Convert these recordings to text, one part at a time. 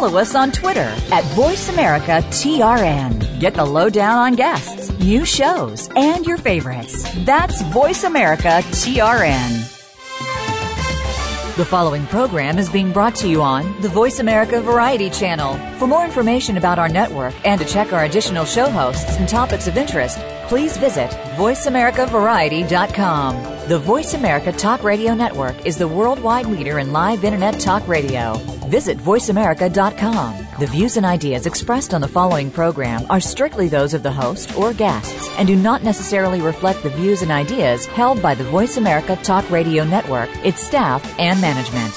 follow us on Twitter at VoiceAmericaTRN. Get the lowdown on guests, new shows, and your favorites. That's VoiceAmericaTRN. The following program is being brought to you on the Voice America Variety Channel. For more information about our network and to check our additional show hosts and topics of interest, please visit VoiceAmericaVariety.com. The Voice America Talk Radio Network is the worldwide leader in live Internet talk radio. Visit VoiceAmerica.com. The views and ideas expressed on the following program are strictly those of the host or guests and do not necessarily reflect the views and ideas held by the Voice America Talk Radio Network, its staff, and management.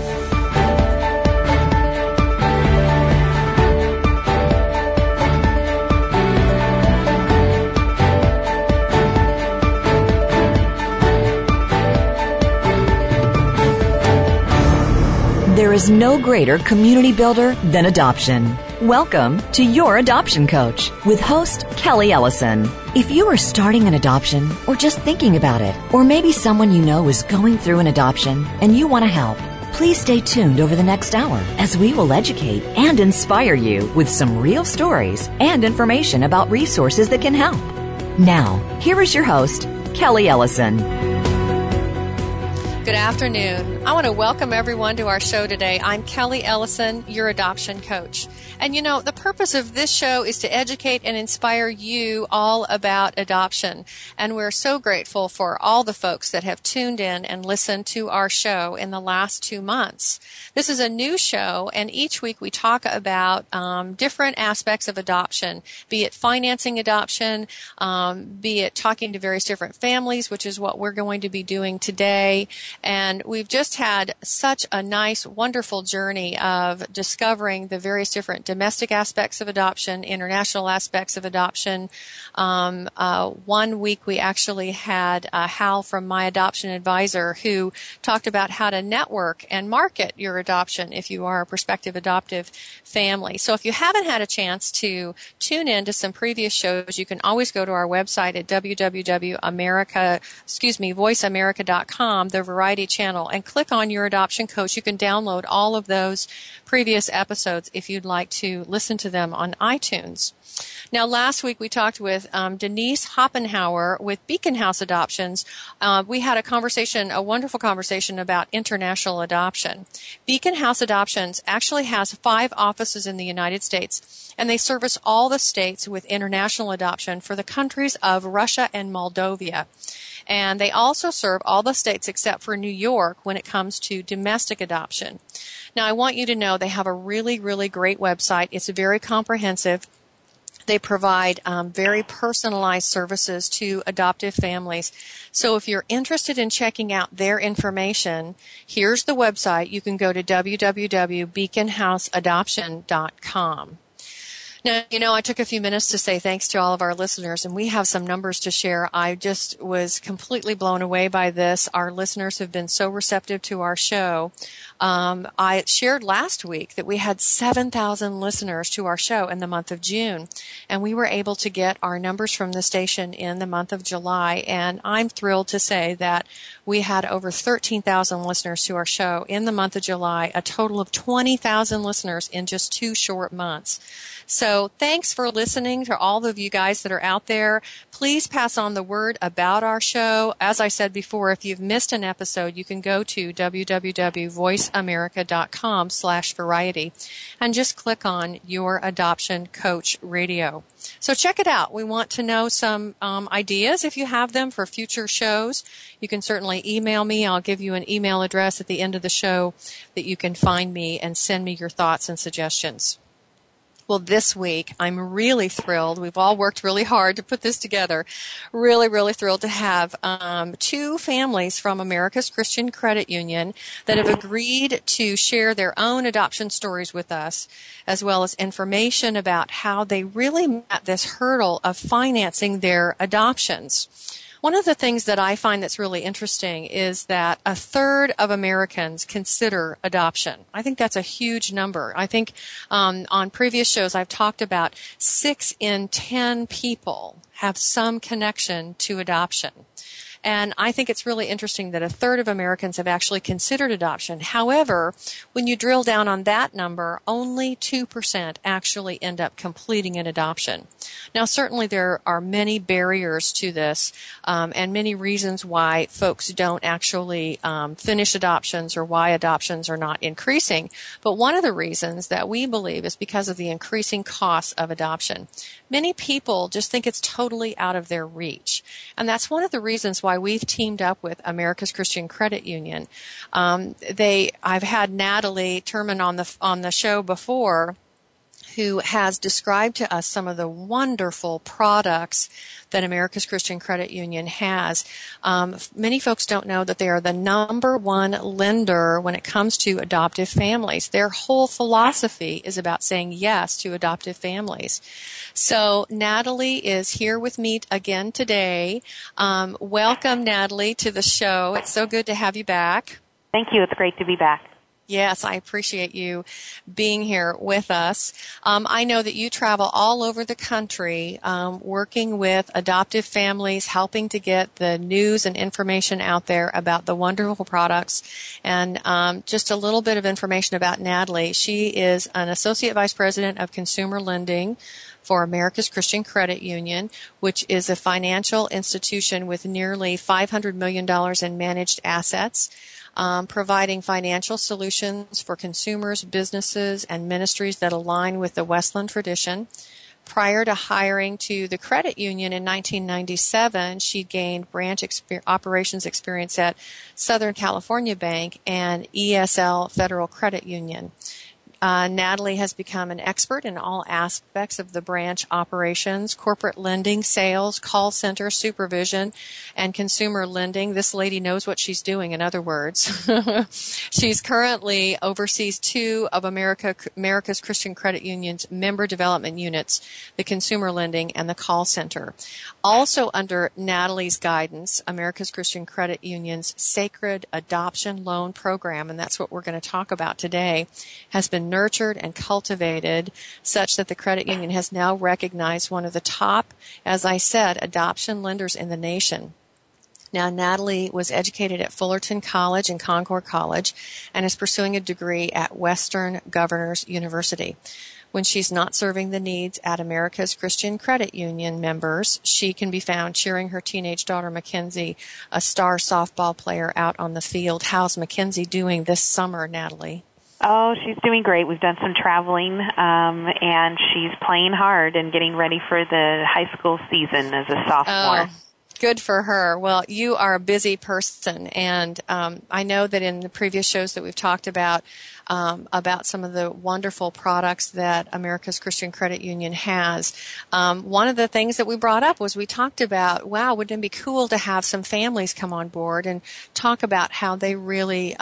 There is no greater community builder than adoption. Welcome to Your Adoption Coach with host Kelly Ellison. If you are starting an adoption or just thinking about it, or maybe someone you know is going through an adoption and you want to help, please stay tuned over the next hour as we will educate and inspire you with some real stories and information about resources that can help. Now, here is your host, Kelly Ellison. Good afternoon. I want to welcome everyone to our show today. I'm Kelly Ellison, your adoption coach. And you know, the purpose of this show is to educate and inspire you all about adoption. And we're so grateful for all the folks that have tuned in and listened to our show in the last 2 months. This is a new show, and each week we talk about different aspects of adoption, be it financing adoption, be it talking to various different families, which is what we're going to be doing today. And we've just had such a nice, wonderful journey of discovering the various different domestic aspects of adoption, international aspects of adoption. 1 week we actually had Hal from My Adoption Advisor who talked about how to network and market your adoption if you are a prospective adoptive family. So if you haven't had a chance to tune in to some previous shows, you can always go to our website at voiceamerica.com, the Variety Channel, and click on Your Adoption Coach. You can download all of those previous episodes if you'd like to listen to them on iTunes. Now, last week we talked with Denise Hoppenhauer with Beacon House Adoptions. We had a wonderful conversation about international adoption. Beacon House Adoptions actually has 5 offices in the United States, and they service all the states with international adoption for the countries of Russia and Moldova. And they also serve all the states except for New York when it comes to domestic adoption. Now, I want you to know they have a really, really great website. It's very comprehensive. They provide very personalized services to adoptive families. So if you're interested in checking out their information, here's the website. You can go to www.beaconhouseadoption.com. Now, you know, I took a few minutes to say thanks to all of our listeners, and we have some numbers to share. I just was completely blown away by this. Our listeners have been so receptive to our show. I shared last week that we had 7,000 listeners to our show in the month of June, and we were able to get our numbers from the station in the month of July, and I'm thrilled to say that we had over 13,000 listeners to our show in the month of July, a total of 20,000 listeners in just 2 short months. So thanks for listening to all of you guys that are out there. Please pass on the word about our show. As I said before, if you've missed an episode, you can go to www.voiceamerica.com/variety and just click on Your Adoption Coach Radio. So check it out. We want to know some ideas, if you have them, for future shows. You can certainly email me. I'll give you an email address at the end of the show that you can find me and send me your thoughts and suggestions. Well, this week, I'm really thrilled. We've all worked really hard to put this together. Really, really thrilled to have 2 families from America's Christian Credit Union that have agreed to share their own adoption stories with us, as well as information about how they really met this hurdle of financing their adoptions. One of the things that I find that's really interesting is that 1/3 of Americans consider adoption. I think that's a huge number. I think on previous shows I've talked about 6 in 10 people have some connection to adoption. And I think it's really interesting that a third of Americans have actually considered adoption. However, when you drill down on that number, only 2% actually end up completing an adoption. Now, certainly there are many barriers to this and many reasons why folks don't actually finish adoptions or why adoptions are not increasing. But one of the reasons that we believe is because of the increasing costs of adoption. Many people just think it's totally out of their reach. And that's one of the reasons why we've teamed up with America's Christian Credit Union. I've had Natalie Turman on the show before, who has described to us some of the wonderful products that America's Christian Credit Union has. Many folks don't know that they are the number one lender when it comes to adoptive families. Their whole philosophy is about saying yes to adoptive families. So Natalie is here with me again today. Welcome, Natalie, to the show. It's so good to have you back. Thank you. It's great to be back. Yes, I appreciate you being here with us. I know that you travel all over the country working with adoptive families, helping to get the news and information out there about the wonderful products. And just a little bit of information about Natalie. She is an Associate Vice President of Consumer Lending for America's Christian Credit Union, which is a financial institution with nearly $500 million in managed assets. Providing financial solutions for consumers, businesses, and ministries that align with the Westland tradition. Prior to hiring to the credit union in 1997, she gained branch operations experience at Southern California Bank and ESL Federal Credit Union. Natalie has become an expert in all aspects of the branch operations, corporate lending, sales, call center, supervision, and consumer lending. This lady knows what she's doing, in other words. She's currently oversees two of America's Christian Credit Union's member development units, the consumer lending and the call center. Also under Natalie's guidance, America's Christian Credit Union's Sacred Adoption Loan Program, and that's what we're going to talk about today, has been nurtured and cultivated such that the credit union has now recognized one of the top, as I said, adoption lenders in the nation. Now, Natalie was educated at Fullerton College and Concord College and is pursuing a degree at Western Governors University. When she's not serving the needs at America's Christian Credit Union members, she can be found cheering her teenage daughter, Mackenzie, a star softball player, out on the field. How's Mackenzie doing this summer, Natalie? Oh, she's doing great. We've done some traveling, and she's playing hard and getting ready for the high school season as a sophomore. Oh, good for her. Well, you are a busy person, and I know that in the previous shows that we've talked about some of the wonderful products that America's Christian Credit Union has. One of the things that we brought up was we talked about, wow, wouldn't it be cool to have some families come on board and talk about how they really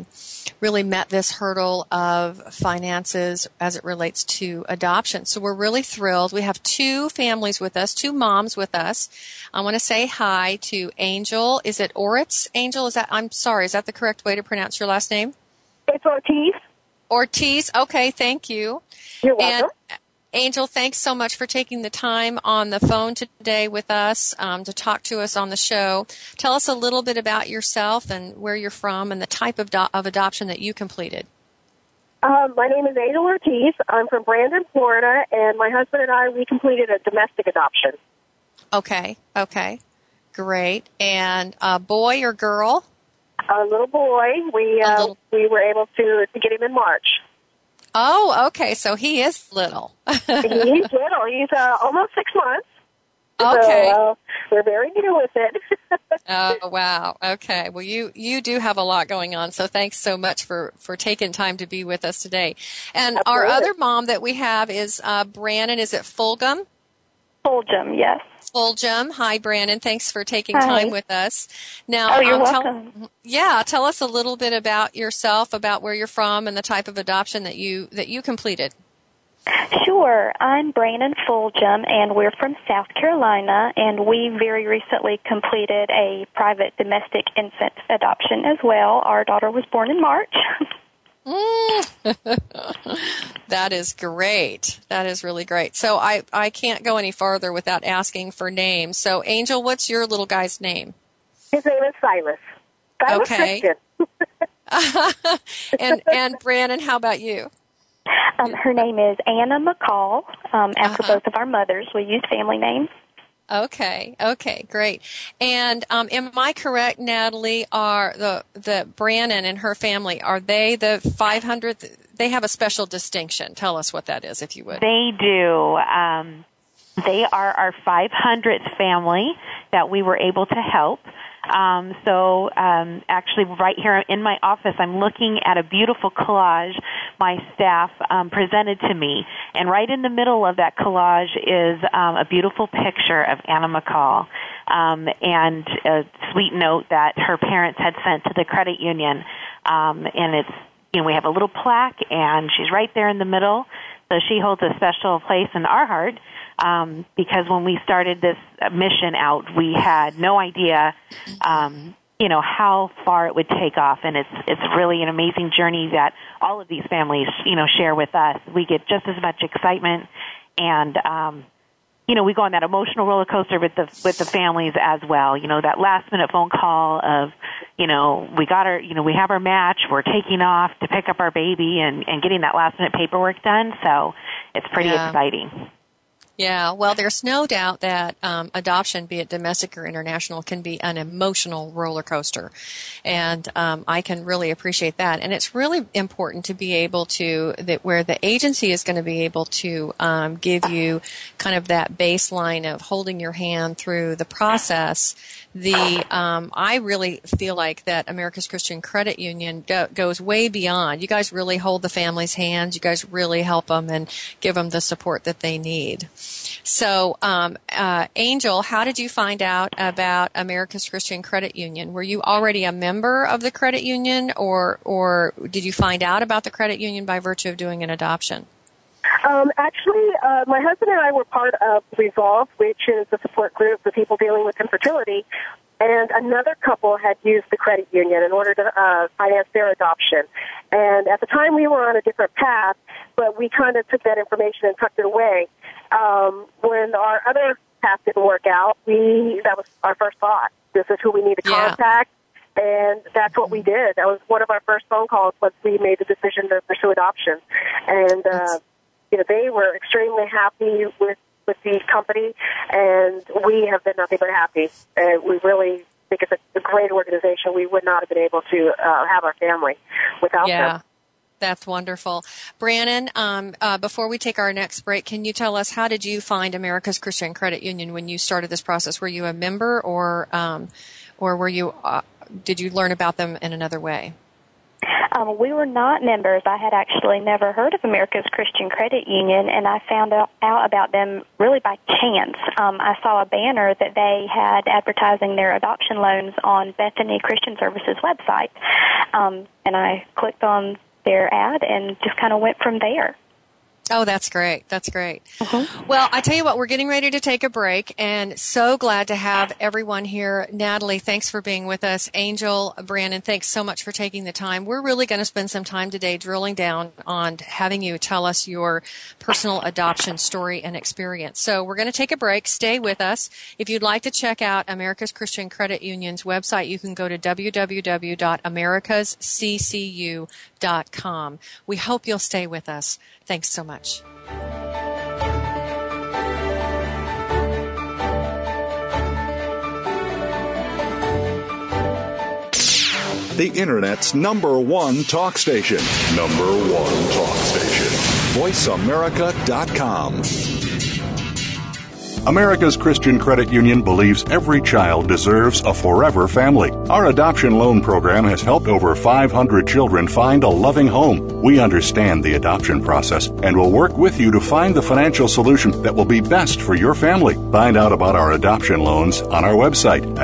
met this hurdle of finances as it relates to adoption. So we're really thrilled. We have two families with us, two moms with us. I want to say hi to Angel. Is it Oritz? Angel, is that the correct way to pronounce your last name? It's Ortiz. Ortiz. Okay, thank you. You're welcome. And Angel, thanks so much for taking the time on the phone today with us to talk to us on the show. Tell us a little bit about yourself and where you're from and the type of adoption that you completed. My name is Angel Ortiz. I'm from Brandon, Florida, and my husband and we completed a domestic adoption. Okay, great. And a boy or girl? A little boy. We were able to get him in March. Oh, okay. So he is little. He's little. He's almost 6 months. Okay. So, we're very new with it. Oh, wow. Okay. Well, you do have a lot going on, so thanks so much for taking time to be with us today. And Absolutely. Our other mom that we have is Brannon. Is it Fulgham? Fulgham, yes. Fulgham. Hi, Brannon. Thanks for taking Hi. time with us. Now, you're welcome. Tell us a little bit about yourself, about where you're from, and the type of adoption that you completed. Sure. I'm Brannon Fulgham, and we're from South Carolina, and we very recently completed a private domestic infant adoption as well. Our daughter was born in March. That is great. That is really great. So I can't go any farther without asking for names. So, Angel, what's your little guy's name? His name is Silas. Silas Okay. Christian. And Brandon, how about you? Her name is Anna McCall. After both of our mothers, we used family names. Okay, great. And am I correct, Natalie? Are the Brannon and her family, are they the 500th? They have a special distinction. Tell us what that is, if you would. They do. They are our 500th family that we were able to help. Actually, right here in my office, I'm looking at a beautiful collage my staff presented to me. And right in the middle of that collage is a beautiful picture of Anna McCall and a sweet note that her parents had sent to the credit union. And it's, we have a little plaque, and she's right there in the middle. So she holds a special place in our heart. Because when we started this mission out, we had no idea, how far it would take off. And it's really an amazing journey that all of these families, share with us. We get just as much excitement, and we go on that emotional roller coaster with the families as well. That last minute phone call of, we have our match, we're taking off to pick up our baby, and getting that last minute paperwork done. So it's pretty exciting. Yeah, well, there's no doubt that adoption, be it domestic or international, can be an emotional roller coaster. And I can really appreciate that. And it's really important to be able to, where the agency is going to be able to give you kind of that baseline of holding your hand through the process. I really feel like that America's Christian Credit Union goes way beyond. You guys really hold the family's hands. You guys really help them and give them the support that they need. So, Angel, how did you find out about America's Christian Credit Union? Were you already a member of the credit union, or did you find out about the credit union by virtue of doing an adoption? Actually, my husband and I were part of Resolve, which is a support group for people dealing with infertility, and another couple had used the credit union in order to finance their adoption. And at the time, we were on a different path, but we kind of took that information and tucked it away. When our other path didn't work out, that was our first thought. This is who we need to contact, and that's what we did. That was one of our first phone calls once we made the decision to pursue adoption. And they were extremely happy with the company, and we have been nothing but happy. We really think it's a great organization. We would not have been able to have our family without them. That's wonderful. Brannon, before we take our next break, can you tell us, how did you find America's Christian Credit Union when you started this process? Were you a member, or were you did you learn about them in another way? We were not members. I had actually never heard of America's Christian Credit Union, and I found out about them really by chance. I saw a banner that they had advertising their adoption loans on Bethany Christian Services website, and I clicked on their ad and just kind of went from there. Oh, that's great. That's great. Mm-hmm. Well, I tell you what, we're getting ready to take a break, and so glad to have everyone here. Natalie, thanks for being with us. Angel, Brannon, thanks so much for taking the time. We're really going to spend some time today drilling down on having you tell us your personal adoption story and experience. So we're going to take a break. Stay with us. If you'd like to check out America's Christian Credit Union's website, you can go to www.americasccu.com. We hope you'll stay with us. Thanks so much. The Internet's number one talk station. VoiceAmerica.com. America's Christian Credit Union believes every child deserves a forever family. Our adoption loan program has helped over 500 children find a loving home. We understand the adoption process and will work with you to find the financial solution that will be best for your family. Find out about our adoption loans on our website at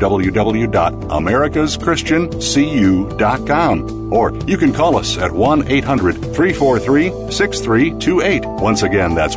www.americaschristiancu.com. Or you can call us at 1-800-343-6328. Once again, that's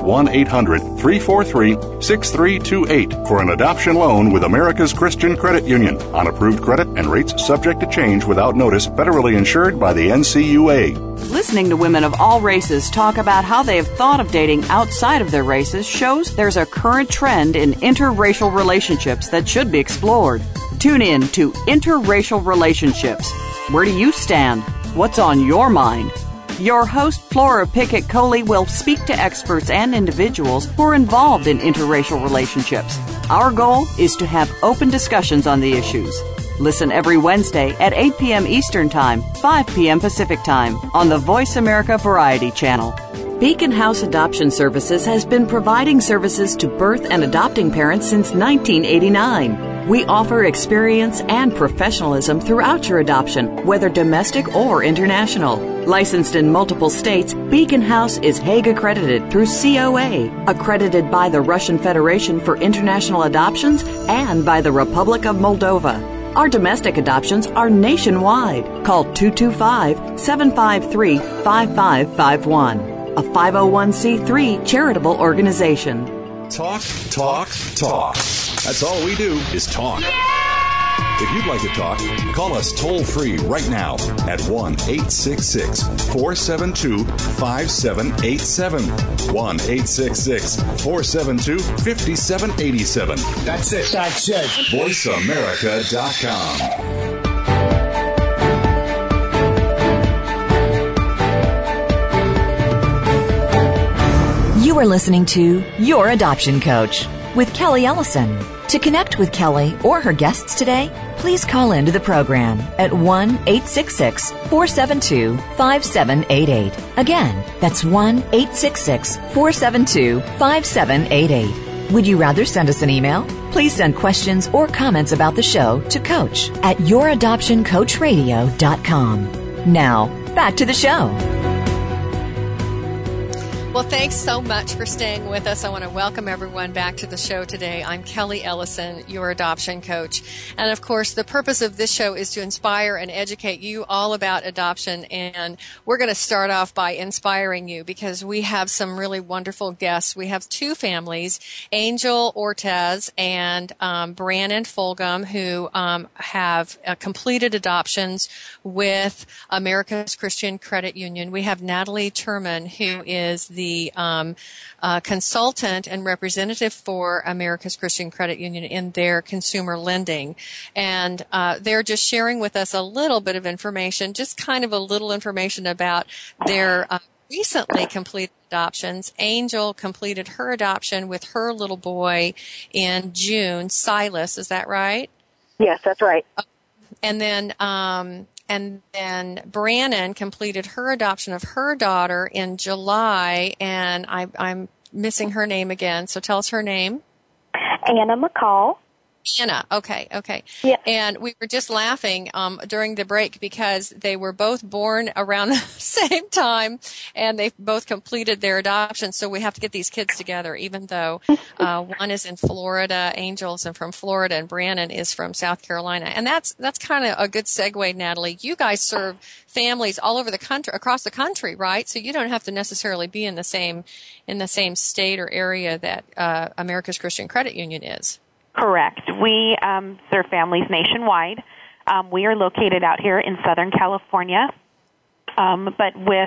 1-800-343-6328 for an adoption loan with America's Christian Credit Union on approved credit and rates subject to change without notice, federally insured by the NCUA. Listening to women of all races talk about how they have thought of dating outside of their races shows there's a current trend in interracial relationships that should be explored. Tune in to Interracial Relationships. Where do you stand? What's on your mind? Your host, Flora Pickett Coley, will speak to experts and individuals who are involved in interracial relationships. Our goal is to have open discussions on the issues. Listen every Wednesday at 8 p.m. Eastern Time, 5 p.m. Pacific Time on the Voice America Variety Channel. Beacon House Adoption Services has been providing services to birth and adopting parents since 1989. We offer experience and professionalism throughout your adoption, whether domestic or international. Licensed in multiple states, Beacon House is Hague accredited through COA, accredited by the Russian Federation for International Adoptions and by the Republic of Moldova. Our domestic adoptions are nationwide. Call 225-753-5551. A 501c3 charitable organization. Talk, talk, talk. That's all we do is talk. If you'd like to talk, call us toll-free right now at 1-866-472-5787. 1-866-472-5787. That's it. VoiceAmerica.com. You are listening to Your Adoption Coach with Kelly Ellison. To connect with Kelly or her guests today, please call into the program at 1-866-472-5788. Again, that's 1-866-472-5788. Would you rather send us an email? Please send questions or comments about the show to coach@youradoptioncoachradio.com. Now, back to the show. Well, thanks so much for staying with us. I want to welcome everyone back to the show today. I'm Kelly Ellison, your adoption coach. And of course, the purpose of this show is to inspire and educate you all about adoption. And we're going to start off by inspiring you because we have some really wonderful guests. We have two families, Angel Ortez and Brannon Fulgham, who have completed adoptions with America's Christian Credit Union. We have Natalie Turman, who is the consultant and representative for America's Christian Credit Union in their consumer lending. And they're just sharing with us a little bit of information, just kind of a little information about their recently completed adoptions. Angel completed her adoption with her little boy in June, Silas, is that right? Yes, that's right. And then Brannon completed her adoption of her daughter in July, and I'm missing her name again. So tell us her name. Anna McCall. Anna, okay. Yeah. And we were just laughing during the break because they were both born around the same time, and they both completed their adoption. So we have to get these kids together, even though one is in Florida, Angel's from Florida, and Brannon is from South Carolina. And that's kind of a good segue, Natalie. You guys serve families all over the country, across the country, right? So you don't have to necessarily be in the same state or area that America's Christian Credit Union is. Correct. We serve families nationwide. We are located out here in Southern California, but with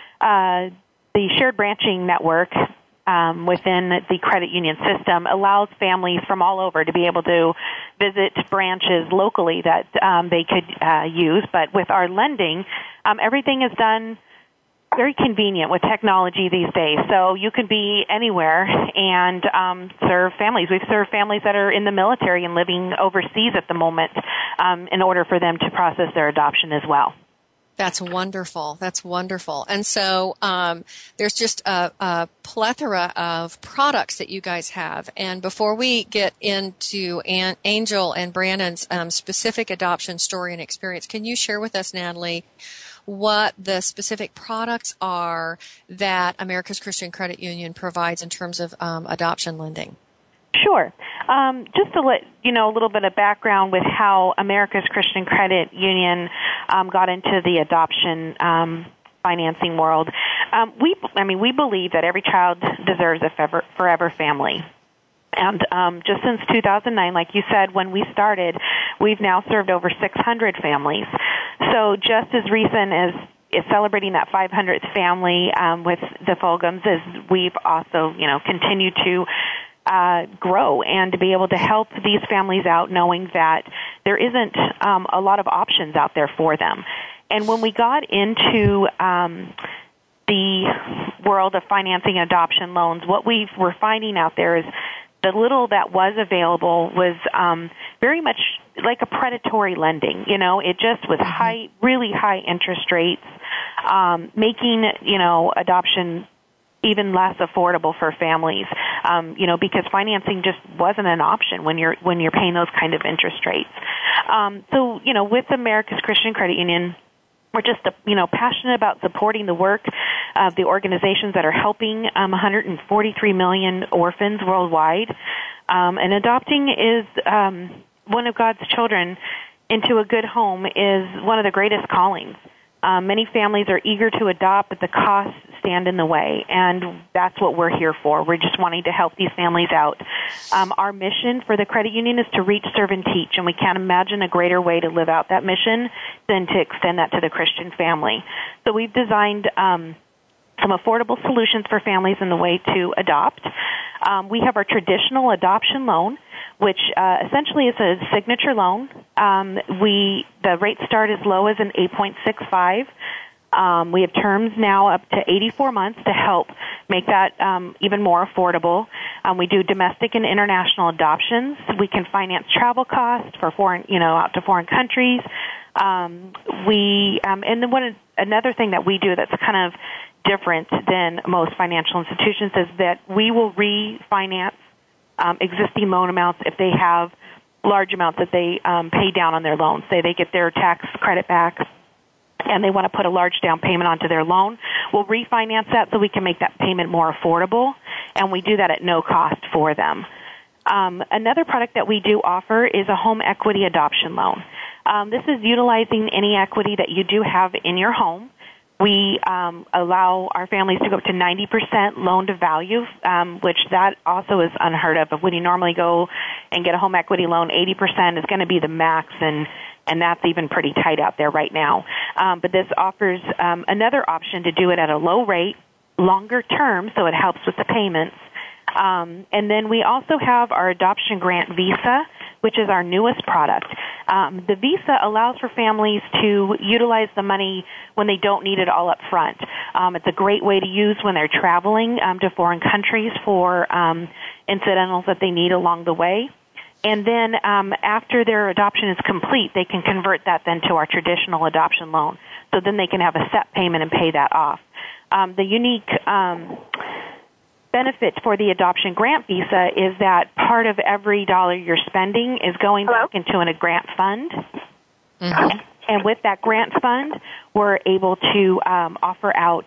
the shared branching network within the credit union system allows families from all over to be able to visit branches locally that they could use. But with our lending, everything is done very convenient with technology these days. So you can be anywhere and serve families. We've served families that are in the military and living overseas at the moment in order for them to process their adoption as well. That's wonderful. And so there's just a plethora of products that you guys have. And before we get into Angel and Brannon's specific adoption story and experience, can you share with us, Natalie, what the specific products are that America's Christian Credit Union provides in terms of adoption lending? Sure. Just to let you know a little bit of background with how America's Christian Credit Union got into the adoption financing world. We believe that every child deserves a forever family. And just since 2009, like you said, when we started, we've now served over 600 families. So just as recent as celebrating that 500th family with the Fulghams, as we've also, continued to grow and to be able to help these families out, knowing that there isn't a lot of options out there for them. And when we got into the world of financing adoption loans, what we were finding out there is the little that was available was very much like a predatory lending. You know, it just was high, really high interest rates, making, you know, adoption even less affordable for families, you know, because financing just wasn't an option when you're paying those kind of interest rates. So, you know, with America's Christian Credit Union, we're just, you know, passionate about supporting the work of the organizations that are helping 143 million orphans worldwide. And adopting is one of God's children into a good home is one of the greatest callings. Many families are eager to adopt, but the costs stand in the way, and that's what we're here for. We're just wanting to help these families out. Our mission for the credit union is to reach, serve, and teach, and we can't imagine a greater way to live out that mission than to extend that to the Christian family. So we've designed some affordable solutions for families in the way to adopt. We have our traditional adoption loan, which essentially is a signature loan. The rates start as low as an 8.65. We have terms now up to 84 months to help make that even more affordable. We do domestic and international adoptions. We can finance travel costs for foreign, you know, out to foreign countries. And then another thing that we do that's kind of different than most financial institutions is that we will refinance existing loan amounts if they have large amounts that they pay down on their loans. Say they get their tax credit back and they want to put a large down payment onto their loan. We'll refinance that so we can make that payment more affordable, and we do that at no cost for them. Another product that we do offer is a home equity adoption loan. This is utilizing any equity that you do have in your home. We allow our families to go up to 90% loan to value, which that also is unheard of. When you normally go and get a home equity loan, 80% is going to be the max, and that's even pretty tight out there right now. But this offers another option to do it at a low rate, longer term, so it helps with the payments. And then we also have our Adoption Grant Visa, which is our newest product. The Visa allows for families to utilize the money when they don't need it all up front. It's a great way to use when they're traveling to foreign countries for incidentals that they need along the way. And then after their adoption is complete, they can convert that then to our traditional adoption loan. So then they can have a set payment and pay that off. The unique benefit for the Adoption Grant Visa is that part of every dollar you're spending is going back into a grant fund. Mm-hmm. And with that grant fund, we're able to offer out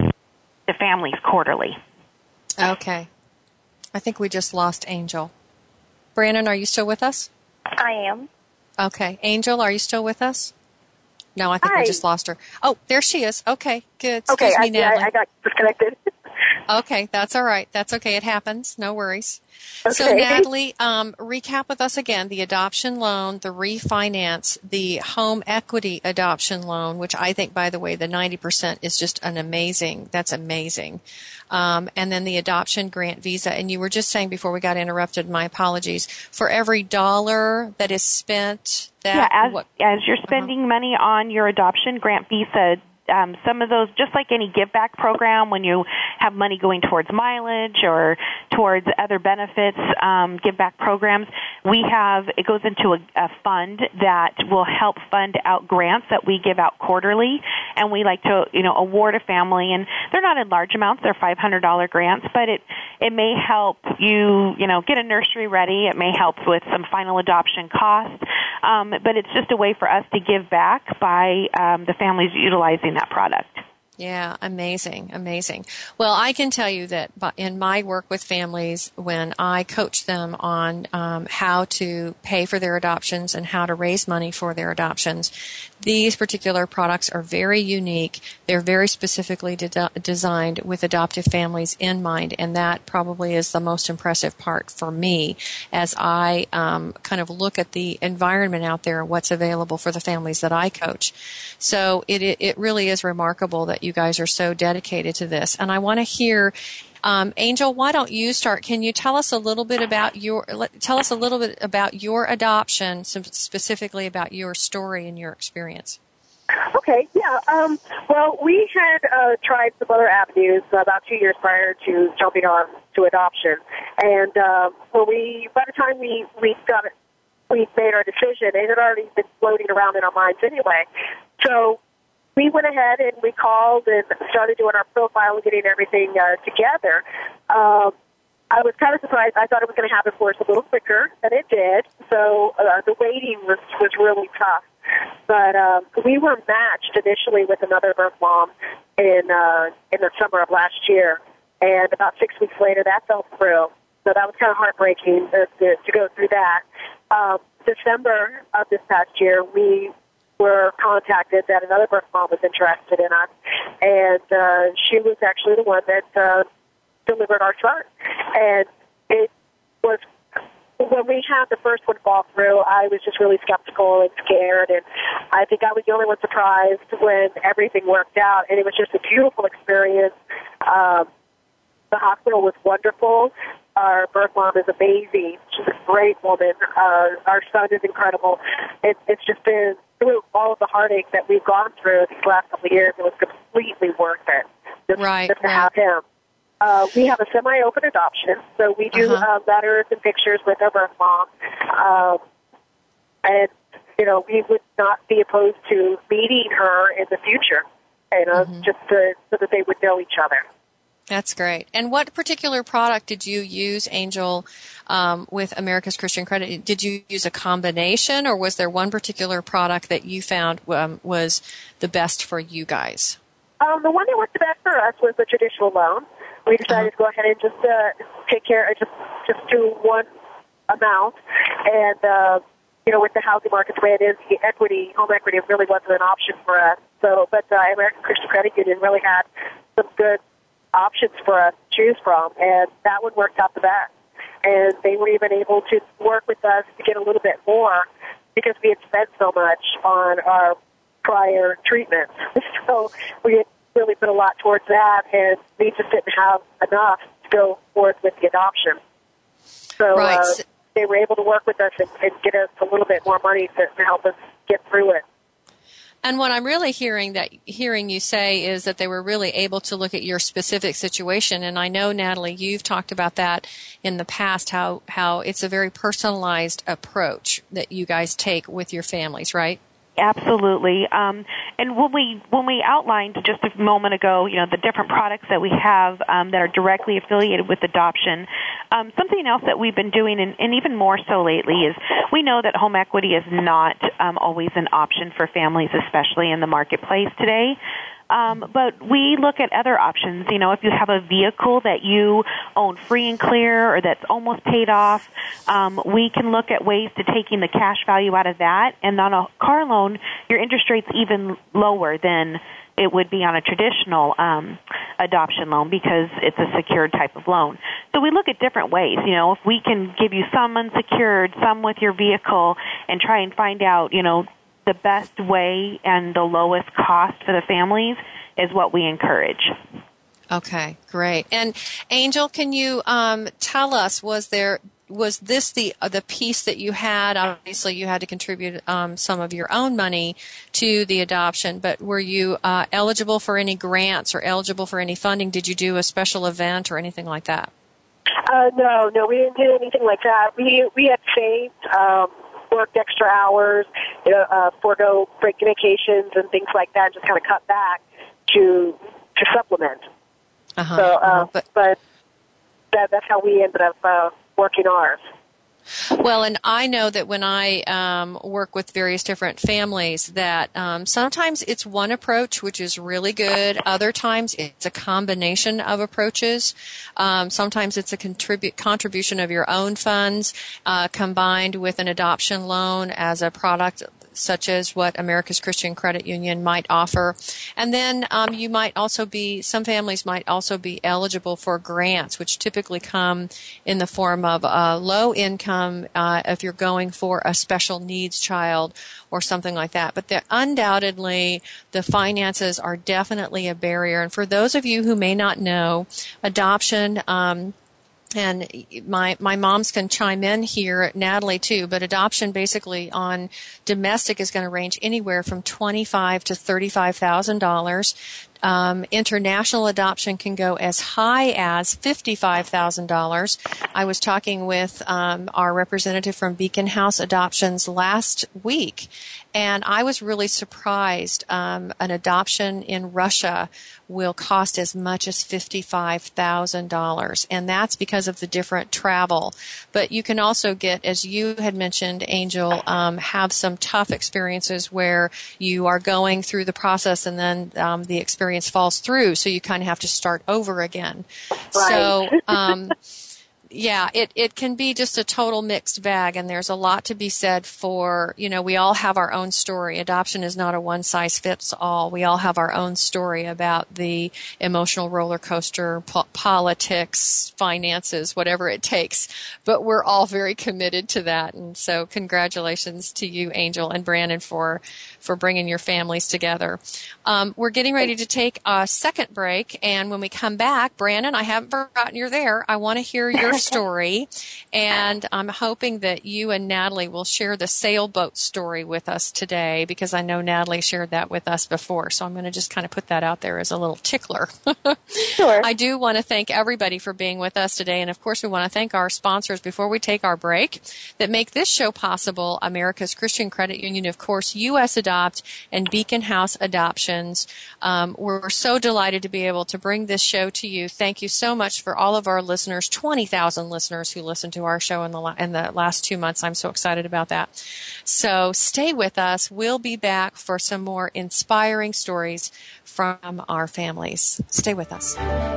to families quarterly. Okay. I think we just lost Angel. Brandon, are you still with us? I am. Okay. Angel, are you still with us? No, I think we just lost her. Oh, there she is. Okay, good. Excuse me, Natalie. I got disconnected. Okay, that's all right. That's okay. It happens. No worries. Okay. So, Natalie, recap with us again the adoption loan, the refinance, the home equity adoption loan, which I think, by the way, the 90% is just that's amazing. And then the Adoption Grant Visa. And you were just saying before we got interrupted, my apologies, for every dollar that is spent, as you're spending money on your Adoption Grant Visa, some of those, just like any give back program, when you have money going towards mileage or towards other benefits, give back programs, it goes into a fund that will help fund out grants that we give out quarterly, and we like to, award a family, and they're not in large amounts, they're $500 grants, but it may help you, get a nursery ready, it may help with some final adoption costs, but it's just a way for us to give back by the families utilizing that product. Yeah, amazing, amazing. Well, I can tell you that in my work with families, when I coach them on how to pay for their adoptions and how to raise money for their adoptions, these particular products are very unique. They're very specifically designed with adoptive families in mind, and that probably is the most impressive part for me as I kind of look at the environment out there and what's available for the families that I coach. So it really is remarkable that you guys are so dedicated to this. And I want to hear Angel, why don't you start? Can you tell us a little bit about your adoption, specifically about your story and your experience? Okay, yeah. Well, we had tried some other avenues about 2 years prior to jumping on to adoption, and by the time we made our decision, it had already been floating around in our minds anyway. So we went ahead and we called and started doing our profile and getting everything together. I was kind of surprised. I thought it was going to happen for us a little quicker than it did. So the waiting was really tough. But we were matched initially with another birth mom in the summer of last year, and about 6 weeks later that fell through. So that was kind of heartbreaking to go through that. December of this past year, we were contacted that another birth mom was interested in us, and she was actually the one that delivered our son. And it was, when we had the first one fall through, I was just really skeptical and scared, and I think I was the only one surprised when everything worked out, and it was just a beautiful experience. The hospital was wonderful. Our birth mom is amazing. She's a great woman. Our son is incredible. It's just been, through all of the heartache that we've gone through these last couple of years, it was completely worth it just to have him. We have a semi-open adoption, so we do letters and pictures with our birth mom. And, we would not be opposed to meeting her in the future, just so that they would know each other. That's great. And what particular product did you use, Angel, with America's Christian Credit? Did you use a combination, or was there one particular product that you found was the best for you guys? The one that worked the best for us was the traditional loan. We decided to go ahead and just take care, just do one amount. And, with the housing market the way it is, home equity really wasn't an option for us. So, but American Christian Credit Union really had some good options for us to choose from, and that one worked out the best. And they were even able to work with us to get a little bit more because we had spent so much on our prior treatment. So we had really put a lot towards that, and we just didn't have enough to go forth with the adoption. So they were able to work with us and get us a little bit more money to help us get through it. And what I'm really hearing you say is that they were really able to look at your specific situation. And I know, Natalie, you've talked about that in the past, how it's a very personalized approach that you guys take with your families, right? Absolutely. And when we outlined just a moment ago, the different products that we have that are directly affiliated with adoption, something else that we've been doing, and even more so lately, is we know that home equity is not always an option for families, especially in the marketplace today. But we look at other options. If you have a vehicle that you own free and clear or that's almost paid off, we can look at ways to taking the cash value out of that. And on a car loan, your interest rate's even lower than it would be on a traditional adoption loan because it's a secured type of loan. So we look at different ways. If we can give you some unsecured, some with your vehicle, and try and find out, the best way and the lowest cost for the families is what we encourage. Okay, great. And Angel, can you tell us, was this the piece that you had? Obviously, you had to contribute some of your own money to the adoption, but were you eligible for any grants or eligible for any funding? Did you do a special event or anything like that? No, we didn't do anything like that. We had saved, worked extra hours, forego break vacations and things like that, just kind of cut back to supplement. So, but that's how we ended up working ours. Well, and I know that when I work with various different families that sometimes it's one approach, which is really good. Other times it's a combination of approaches. Sometimes it's a contribution of your own funds combined with an adoption loan as a product such as what America's Christian Credit Union might offer. And then some families might also be eligible for grants, which typically come in the form of low income if you're going for a special needs child or something like that. But undoubtedly, the finances are definitely a barrier. And for those of you who may not know, adoption, and my moms can chime in here, Natalie too, but adoption basically on domestic is going to range anywhere from $25,000 to $35,000. International adoption can go as high as $55,000. I was talking with our representative from Beacon House Adoptions last week, and I was really surprised. An adoption in Russia will cost as much as $55,000, and that's because of the different travel. But you can also get, as you had mentioned, Angel, have some tough experiences where you are going through the process and then the experience falls through, so you kind of have to start over again. Right. So, yeah, it can be just a total mixed bag, and there's a lot to be said for, we all have our own story. Adoption is not a one-size-fits-all. We all have our own story about the emotional roller coaster, politics, finances, whatever it takes. But we're all very committed to that, and so congratulations to you, Angel and Brandon, for bringing your families together. We're getting ready to take a second break, and when we come back, Brandon, I haven't forgotten you're there. I want to hear your story, and I'm hoping that you and Natalie will share the sailboat story with us today, because I know Natalie shared that with us before, so I'm going to just kind of put that out there as a little tickler. Sure. I do want to thank everybody for being with us today, and of course we want to thank our sponsors before we take our break that make this show possible: America's Christian Credit Union, of course, U.S. Adopt, and Beacon House Adoptions. We're so delighted to be able to bring this show to you. Thank you so much for all of our listeners, 20,000 listeners who listened to our show in the last 2 months. I'm so excited about that. So stay with us. We'll be back for some more inspiring stories from our families. Stay with us.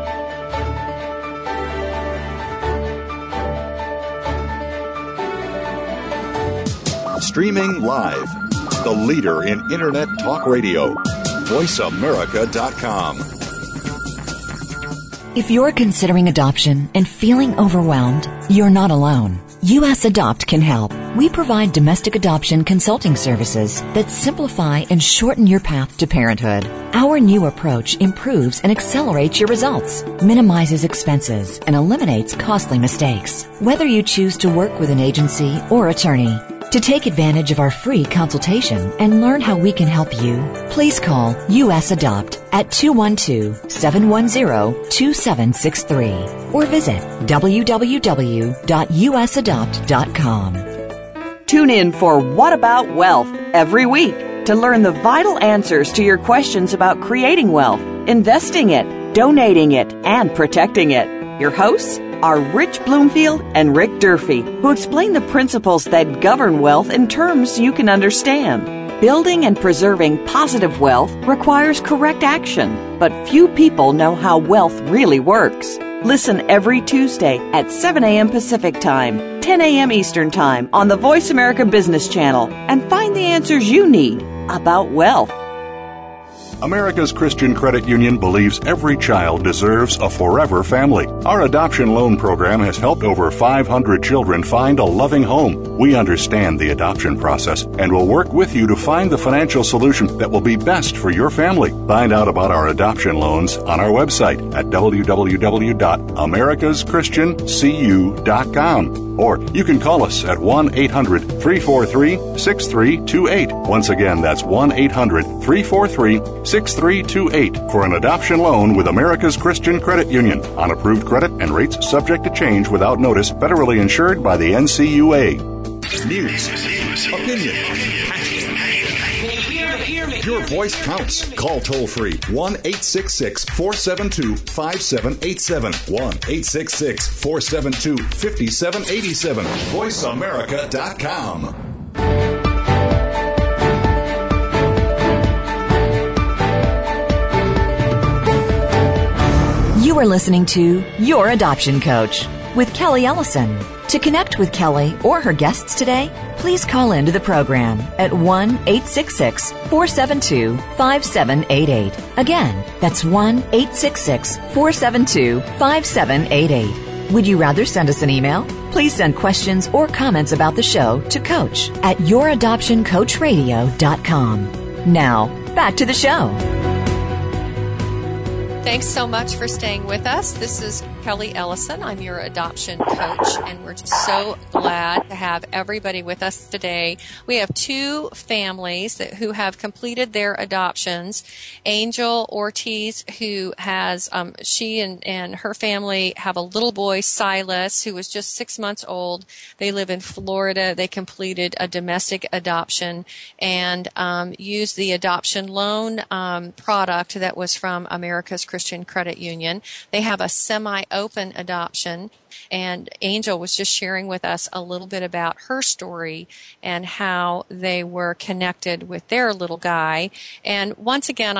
Streaming live, the leader in Internet talk radio, VoiceAmerica.com. If you're considering adoption and feeling overwhelmed, you're not alone. U.S. Adopt can help. We provide domestic adoption consulting services that simplify and shorten your path to parenthood. Our new approach improves and accelerates your results, minimizes expenses, and eliminates costly mistakes. Whether you choose to work with an agency or attorney, to take advantage of our free consultation and learn how we can help you, please call U.S. Adopt at 212-710-2763 or visit www.usadopt.com. Tune in for What About Wealth every week to learn the vital answers to your questions about creating wealth, investing it, donating it, and protecting it. Your hosts are Rich Bloomfield and Rick Durfee, who explain the principles that govern wealth in terms you can understand. Building and preserving positive wealth requires correct action, but few people know how wealth really works. Listen every Tuesday at 7 a.m. Pacific Time, 10 a.m. Eastern Time on the Voice America Business Channel and find the answers you need about wealth. America's Christian Credit Union believes every child deserves a forever family. Our adoption loan program has helped over 500 children find a loving home. We understand the adoption process and will work with you to find the financial solution that will be best for your family. Find out about our adoption loans on our website at www.americaschristiancu.com. Or you can call us at 1-800-343-6328. Once again, that's 1-800-343-6328 for an adoption loan with America's Christian Credit Union on approved credit and rates subject to change without notice, federally insured by the NCUA. News, opinion, your voice counts. Call toll-free 1-866-472-5787. 1-866-472-5787. VoiceAmerica.com. You are listening to Your Adoption Coach with Kelly Ellison. To connect with Kelly or her guests today, please call into the program at 1-866-472-5788. Again, that's 1-866-472-5788. Would you rather send us an email? Please send questions or comments about the show to coach@youradoptioncoachradio.com. Now, back to the show. Thanks so much for staying with us. This is Kelly Ellison. I'm your adoption coach, and we're just so glad to have everybody with us today. We have two families who have completed their adoptions. Angel Ortiz, who has, she and her family have a little boy, Silas, who was just 6 months old. They live in Florida. They completed a domestic adoption and used the adoption loan product that was from America's Christian Credit Union. They have a semi-open adoption, and Angel was just sharing with us a little bit about her story and how they were connected with their little guy. And once again,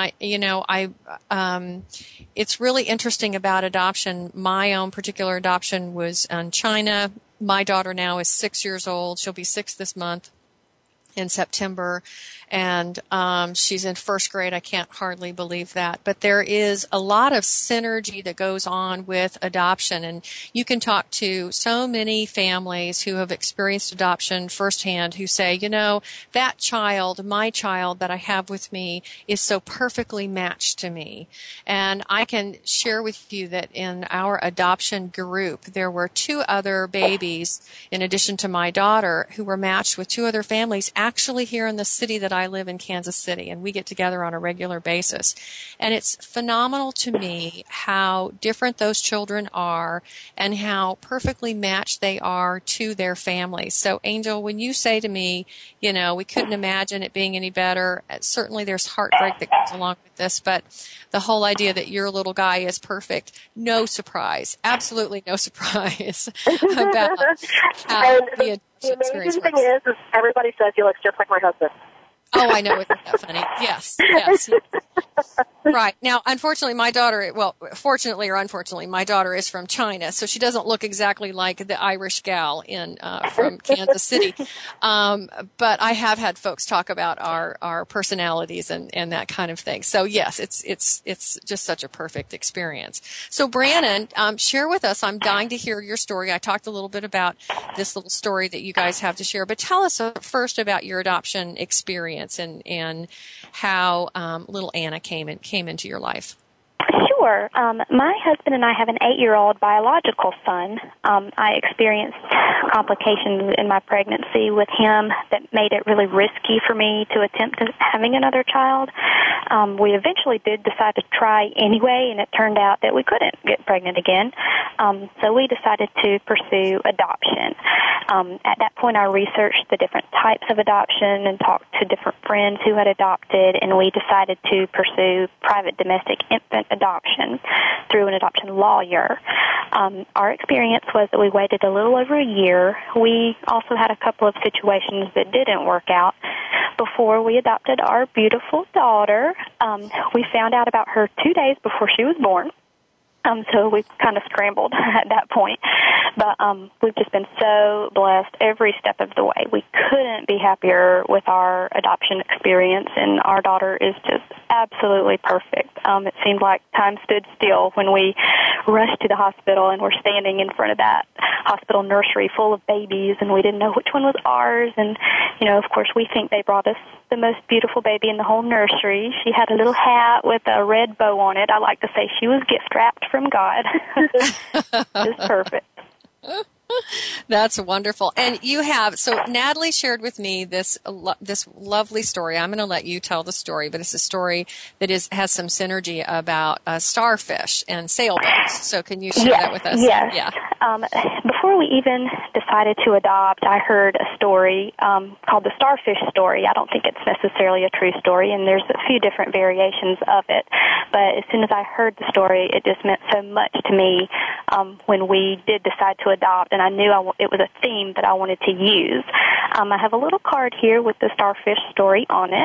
it's really interesting about adoption. My own particular adoption was in China. My daughter now is 6 years old. She'll be 6 this month in September. And she's in first grade. I can't hardly believe that. But there is a lot of synergy that goes on with adoption. And you can talk to so many families who have experienced adoption firsthand who say, that child, my child that I have with me is so perfectly matched to me. And I can share with you that in our adoption group, there were 2 other babies, in addition to my daughter, who were matched with 2 other families actually here in the city that I live in, Kansas City, and we get together on a regular basis. And it's phenomenal to me how different those children are and how perfectly matched they are to their families. So, Angel, when you say to me, we couldn't imagine it being any better, certainly there's heartbreak that goes along with this, but the whole idea that your little guy is perfect, no surprise, absolutely no surprise about how the experience works. The amazing thing is everybody says he looks just like my husband. Oh, I know. Isn't that funny? Yes. Right. Now, unfortunately, fortunately or unfortunately, my daughter is from China, so she doesn't look exactly like the Irish gal from Kansas City. But I have had folks talk about our personalities and that kind of thing. So yes, it's just such a perfect experience. So Brannon, share with us. I'm dying to hear your story. I talked a little bit about this little story that you guys have to share, but tell us first about your adoption experience and how little Anna came into your life. Sure. My husband and I have an 8-year-old biological son. I experienced complications in my pregnancy with him that made it really risky for me to attempt having another child. We eventually did decide to try anyway, and it turned out that we couldn't get pregnant again. So we decided to pursue adoption. At that point, I researched the different types of adoption and talked to different friends who had adopted, and we decided to pursue private domestic infant adoption through an adoption lawyer. Our experience was that we waited a little over a year. We also had a couple of situations that didn't work out before we adopted our beautiful daughter. We found out about her 2 days before she was born. So we kind of scrambled at that point. But we've just been so blessed every step of the way. We couldn't be happier with our adoption experience, and our daughter is just absolutely perfect. It seemed like time stood still when we rushed to the hospital and were standing in front of that hospital nursery full of babies, and we didn't know which one was ours. And, of course, we think they brought us the most beautiful baby in the whole nursery. She had a little hat with a red bow on it. I like to say she was gift-wrapped from God. Just perfect. That's wonderful. And so Natalie shared with me this lovely story. I'm going to let you tell the story, but it's a story that has some synergy about starfish and sailboats. So can you share that with us? Yes. Yeah. Before we even decided to adopt, I heard a story called the starfish story. I don't think it's necessarily a true story, and there's a few different variations of it. But as soon as I heard the story, it just meant so much to me when we did decide to adopt, and I knew it was a theme that I wanted to use. I have a little card here with the starfish story on it.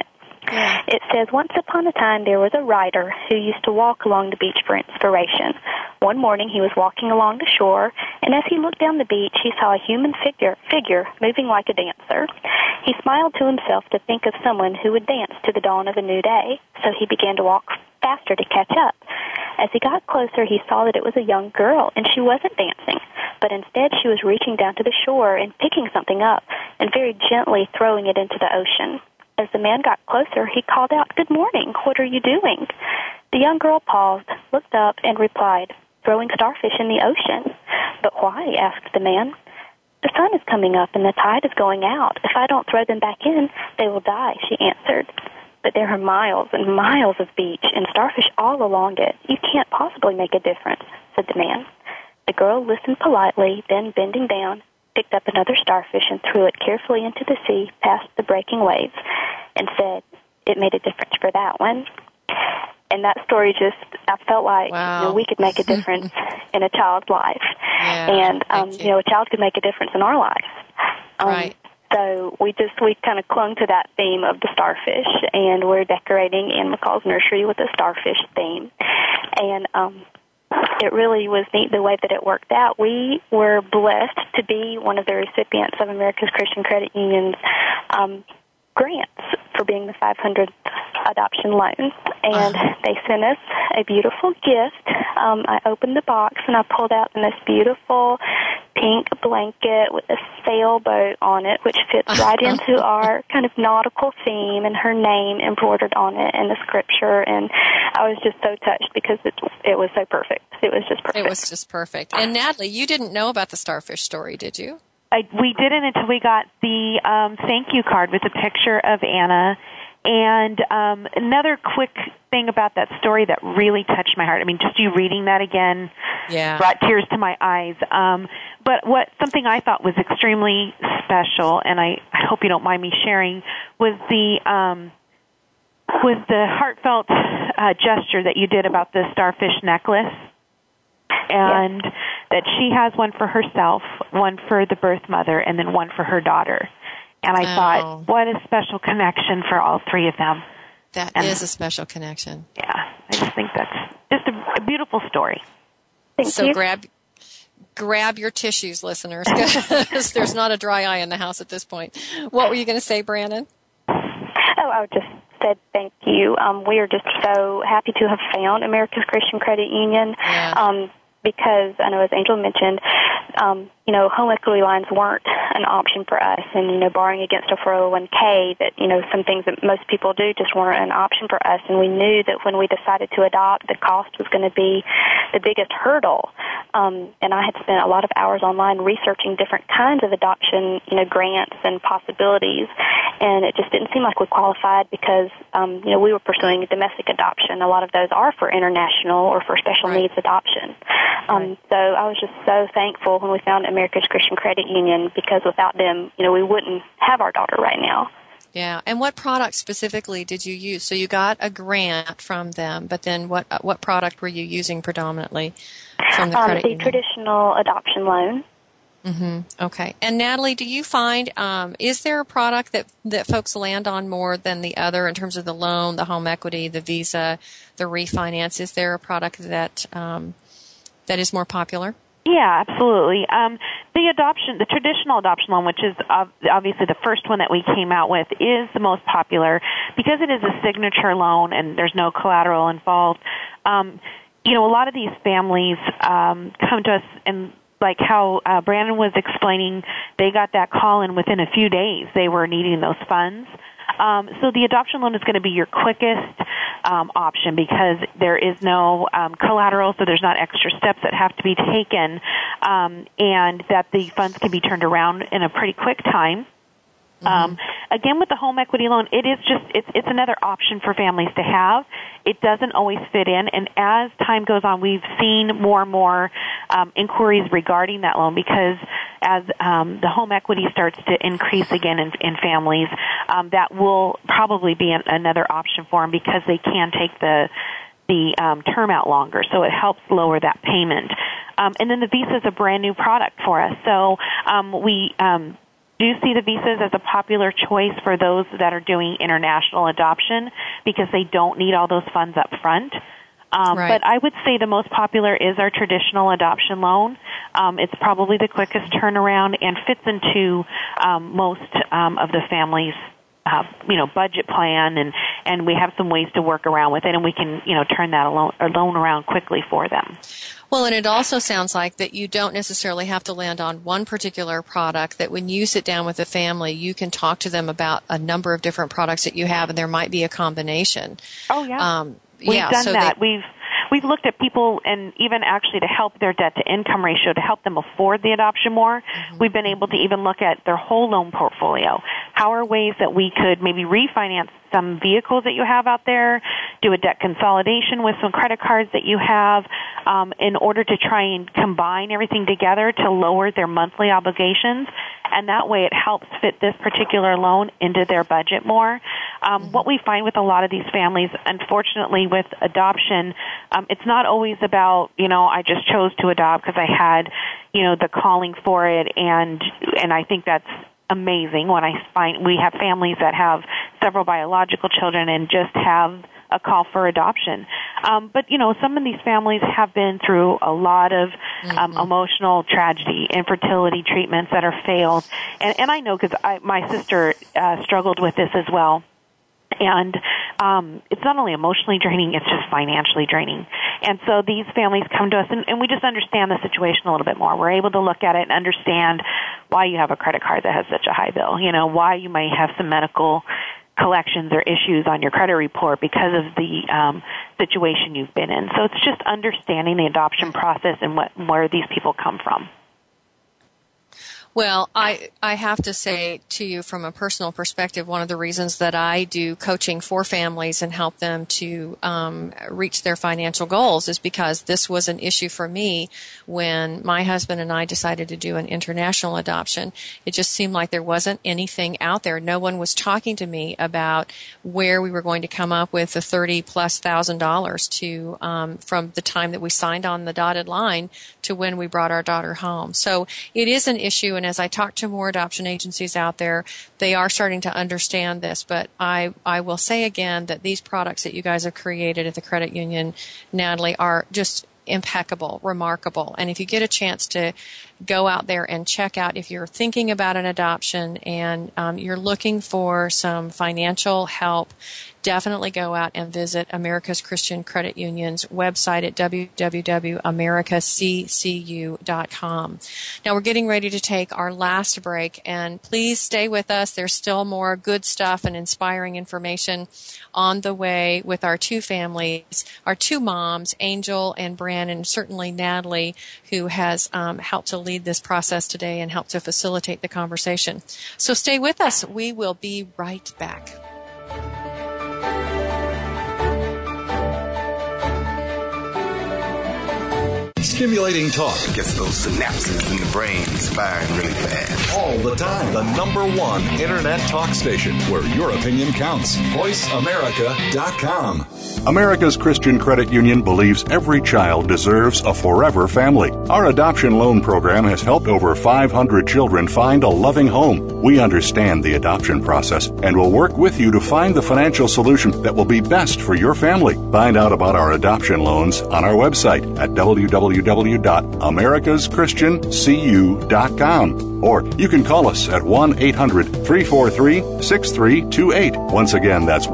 Yeah. It says, once upon a time there was a writer who used to walk along the beach for inspiration. One morning he was walking along the shore, and as he looked down the beach, he saw a human figure moving like a dancer. He smiled to himself to think of someone who would dance to the dawn of a new day, so he began to walk faster to catch up. As he got closer, he saw that it was a young girl, and she wasn't dancing, but instead she was reaching down to the shore and picking something up and very gently throwing it into the ocean. As the man got closer, he called out, "Good morning, what are you doing?" The young girl paused, looked up, and replied, "Throwing starfish in the ocean." "But why?" asked the man. "The sun is coming up and the tide is going out. If I don't throw them back in, they will die," she answered. "But there are miles and miles of beach and starfish all along it. You can't possibly make a difference," said the man. The girl listened politely, then bending down, picked up another starfish and threw it carefully into the sea past the breaking waves and said, "It made a difference for that one." And that story just, I felt like we could make a difference in a child's life. Yeah, and, a child could make a difference in our life. Right. So we kind of clung to that theme of the starfish, and we're decorating Ann McCall's nursery with a starfish theme. And it really was neat the way that it worked out. We were blessed to be one of the recipients of America's Christian Credit Union's grants for being the 500th adoption loan. And they sent us a beautiful gift. I opened the box and I pulled out this beautiful pink blanket with a sailboat on it, which fits right into our kind of nautical theme, and her name embroidered on it and the scripture. And I was just so touched because it was so perfect. It was just perfect. It was just perfect. And Natalie, you didn't know about the starfish story, did you? We didn't until we got the thank you card with a picture of Anna. And another quick thing about that story that really touched my heart, I mean, just you reading that again brought tears to my eyes. But something I thought was extremely special, and I hope you don't mind me sharing, was the heartfelt gesture that you did about the starfish necklace. And that she has one for herself, one for the birth mother, and then one for her daughter. And I thought, what a special connection for all three of them. That is a special connection. Yeah, I just think that's just a beautiful story. Thank you. Grab your tissues, listeners, because there's not a dry eye in the house at this point. What were you going to say, Brandon? I just said thank you. We are just so happy to have found America's Christian Credit Union. Yeah. Because I know, as Angel mentioned, home equity lines weren't an option for us, and borrowing against a 401k, that some things that most people do just weren't an option for us. And we knew that when we decided to adopt, the cost was going to be the biggest hurdle. And I had spent a lot of hours online researching different kinds of adoption, grants and possibilities, and it just didn't seem like we qualified because we were pursuing a domestic adoption. A lot of those are for international or for special needs adoption. So I was just so thankful when we found America's Christian Credit Union, because without them, we wouldn't have our daughter right now. Yeah. And what product specifically did you use? So you got a grant from them, but then what product were you using predominantly from the credit union? The traditional adoption loan. Mm-hmm. Okay. And Natalie, do you find, is there a product that folks land on more than the other in terms of the loan, the home equity, the visa, the refinance? Is there a product that is more popular? Yeah, absolutely. The traditional adoption loan, which is obviously the first one that we came out with, is the most popular because it is a signature loan and there's no collateral involved. A lot of these families come to us, and like how Brandon was explaining, they got that call in within a few days. They were needing those funds. So the adoption loan is going to be your quickest option because there is no collateral, so there's not extra steps that have to be taken, and that the funds can be turned around in a pretty quick time. Again, with the home equity loan, it's another option for families to have. It doesn't always fit in, and as time goes on, we've seen more and more inquiries regarding that loan because as the home equity starts to increase again in families, that will probably be another option for them because they can take the term out longer, so it helps lower that payment. And then the Visa is a brand new product for us, so we do see the visas as a popular choice for those that are doing international adoption because they don't need all those funds up front. Right. But I would say the most popular is our traditional adoption loan. It's probably the quickest turnaround and fits into most of the families' budget plan, and we have some ways to work around with it, and we can turn that loan around quickly for them. Well, and it also sounds like that you don't necessarily have to land on one particular product, that when you sit down with a family, you can talk to them about a number of different products that you have, and there might be a combination. Oh, yeah. We've done that. We've looked at people, and even actually to help their debt-to-income ratio, to help them afford the adoption more, we've been able to even look at their whole loan portfolio. How are ways that we could maybe refinance some vehicles that you have out there, do a debt consolidation with some credit cards that you have, in order to try and combine everything together to lower their monthly obligations, and that way it helps fit this particular loan into their budget more. What we find with a lot of these families, unfortunately with adoption, it's not always about, I just chose to adopt because I had, the calling for it, and I think that's amazing when I find we have families that have several biological children and just have a call for adoption. But some of these families have been through a lot of emotional tragedy, infertility treatments that are failed. And I know because my sister struggled with this as well. And it's not only emotionally draining, it's just financially draining. And so these families come to us, and we just understand the situation a little bit more. We're able to look at it and understand why you have a credit card that has such a high bill, why you might have some medical collections or issues on your credit report because of the situation you've been in. So it's just understanding the adoption process and where these people come from. Well, I have to say to you from a personal perspective, one of the reasons that I do coaching for families and help them to reach their financial goals is because this was an issue for me when my husband and I decided to do an international adoption. It just seemed like there wasn't anything out there. No one was talking to me about where we were going to come up with the $30,000+ to from the time that we signed on the dotted line to when we brought our daughter home. So it is an issue, and as I talk to more adoption agencies out there, they are starting to understand this. But I will say again that these products that you guys have created at the credit union, Natalie, are just impeccable, remarkable. And if you get a chance to go out there and check out, if you're thinking about an adoption and you're looking for some financial help, definitely go out and visit America's Christian Credit Union's website at www.americaccu.com. Now we're getting ready to take our last break, and please stay with us. There's still more good stuff and inspiring information on the way with our two families, our two moms, Angel and Bran, and certainly Natalie, who has helped to lead this process today and helped to facilitate the conversation. So stay with us. We will be right back. Stimulating talk. Gets those synapses in the brain firing really fast. All the time. The #1 Internet talk station where your opinion counts. VoiceAmerica.com. America's Christian Credit Union believes every child deserves a forever family. Our adoption loan program has helped over 500 children find a loving home. We understand the adoption process and will work with you to find the financial solution that will be best for your family. Find out about our adoption loans on our website at www.americaschristiancu.com. Or you can call us at 1-800-343-6328. Once again, that's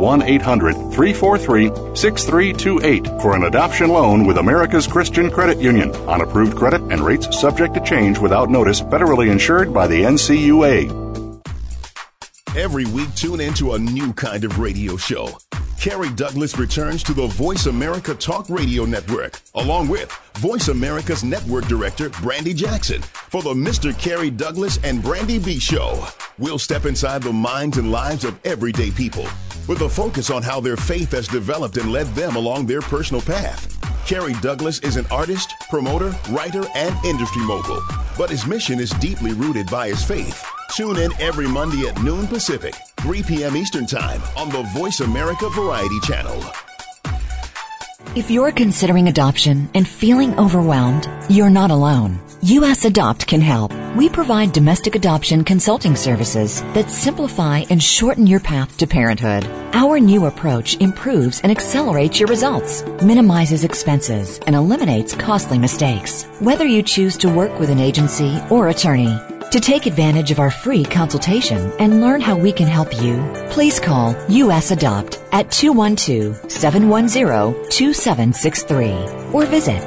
1-800-343-6328 for an adoption loan with America's Christian Credit Union. On approved credit and rates subject to change without notice, federally insured by the NCUA. Every week, tune into a new kind of radio show. Carrie Douglas returns to the Voice America Talk Radio Network, along with Voice America's Network Director, Brandy Jackson, for the Mr. Carrie Douglas and Brandy B Show. We'll step inside the minds and lives of everyday people with a focus on how their faith has developed and led them along their personal path. Carrie Douglas is an artist, promoter, writer, and industry mogul, but his mission is deeply rooted by his faith. Tune in every Monday at noon Pacific, 3 p.m. Eastern Time on the Voice America Variety Channel. If you're considering adoption and feeling overwhelmed, you're not alone. US Adopt can help. We provide domestic adoption consulting services that simplify and shorten your path to parenthood. Our new approach improves and accelerates your results, minimizes expenses, and eliminates costly mistakes. Whether you choose to work with an agency or attorney, to take advantage of our free consultation and learn how we can help you, please call US Adopt at 212-710-2763 or visit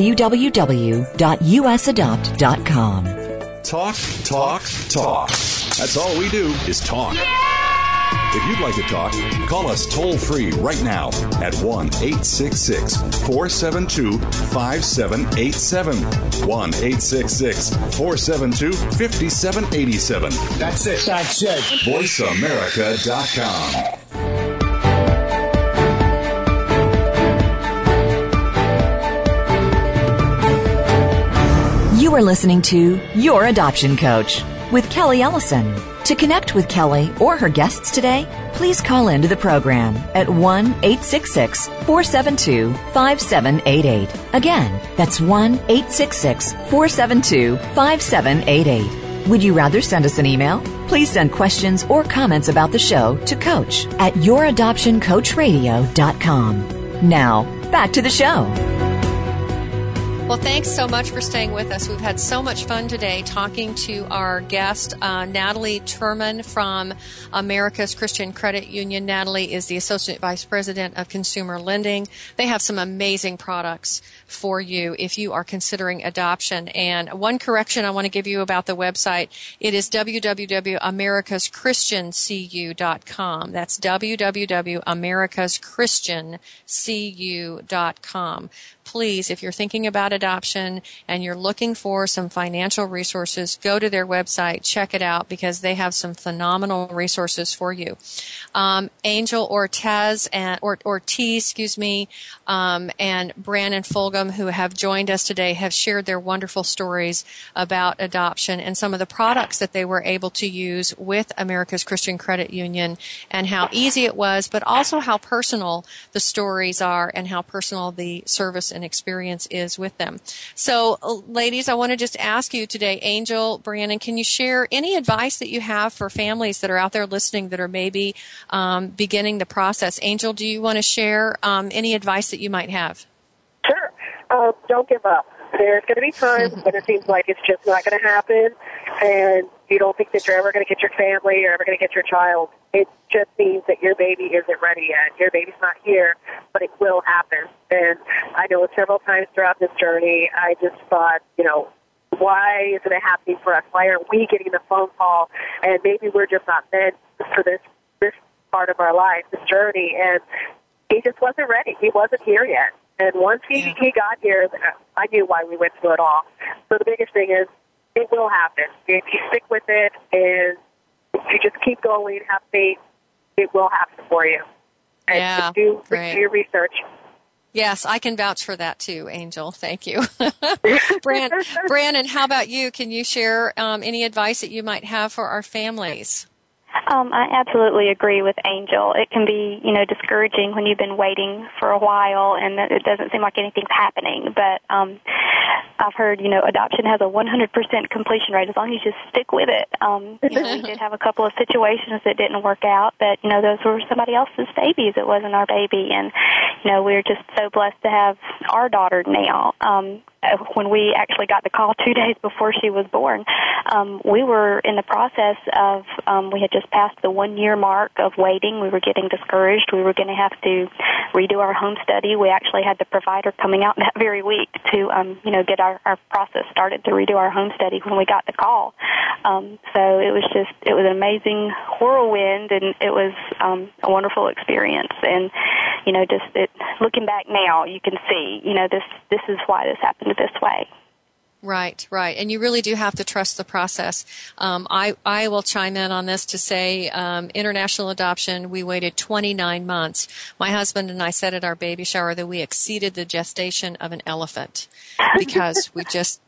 www.usadopt.com. Talk, talk, talk. That's all we do is talk. If you'd like to talk, call us toll-free right now at 1-866-472-5787. 1-866-472-5787. That's it. VoiceAmerica.com. You are listening to Your Adoption Coach with Kelly Ellison. To connect with Kelly or her guests today, please call into the program at 1-866-472-5788. Again, that's 1-866-472-5788. Would you rather send us an email? Please send questions or comments about the show to Coach at youradoptioncoachradio.com. Now, back to the show. Well, thanks so much for staying with us. We've had so much fun today talking to our guest, Natalie Turman from America's Christian Credit Union. Natalie is the Associate Vice President of Consumer Lending. They have some amazing products for you if you are considering adoption. And one correction I want to give you about the website, it is www.americaschristiancu.com. That's www.americaschristiancu.com. Please, if you're thinking about adoption and you're looking for some financial resources, go to their website, check it out, because they have some phenomenal resources for you. Angel Ortiz and Brandon Fulgham, who have joined us today, have shared their wonderful stories about adoption and some of the products that they were able to use with America's Christian Credit Union, and how easy it was, but also how personal the stories are and how personal the service and experience is with them. So, ladies, I want to just ask you today, Angel, Brandon, can you share any advice that you have for families that are out there listening that are maybe beginning the process? Angel, do you want to share any advice that you might have? Sure. Don't give up. There's going to be times when it seems like it's just not going to happen, and you don't think that you're ever going to get your family or ever going to get your child. It just means that your baby isn't ready yet. Your baby's not here, but it will happen. And I know several times throughout this journey, I just thought, why isn't it happening for us? Why aren't we getting the phone call? And maybe we're just not meant for this part of our life, this journey. And he just wasn't ready. He wasn't here yet. And once he got here, I knew why we went through it all. So the biggest thing is, it will happen. If you stick with it and if you just keep going, have faith, it will happen for you. And just do your research. Yes, I can vouch for that too, Angel. Thank you. Brandon, how about you? Can you share any advice that you might have for our families? I absolutely agree with Angel. It can be, discouraging when you've been waiting for a while and it doesn't seem like anything's happening. But I've heard, adoption has a 100% completion rate as long as you just stick with it. We did have a couple of situations that didn't work out, but, those were somebody else's babies. It wasn't our baby. And, we're just so blessed to have our daughter now. When we actually got the call 2 days before she was born, we were in the process of, we had just passed the 1 year mark of waiting. We were getting discouraged. We were going to have to redo our home study. We actually had the provider coming out that very week to, get our process started to redo our home study when we got the call. So it was an amazing whirlwind, and it was a wonderful experience. And, looking back now, you can see, this is why this happened this way. Right. And you really do have to trust the process. I will chime in on this to say, international adoption, we waited 29 months. My husband and I said at our baby shower that we exceeded the gestation of an elephant because we just